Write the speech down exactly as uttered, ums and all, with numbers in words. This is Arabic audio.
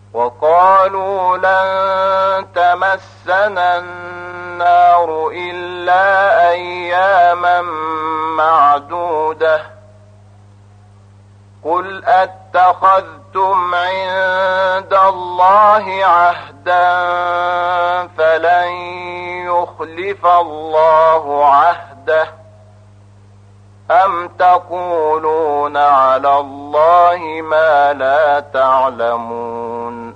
وقالوا لن تمسنا النار إلا أياما معدودة قل أتخذتم عند الله عهدا فلن يخلف الله عهده أم تقولون على الله ما لا تعلمون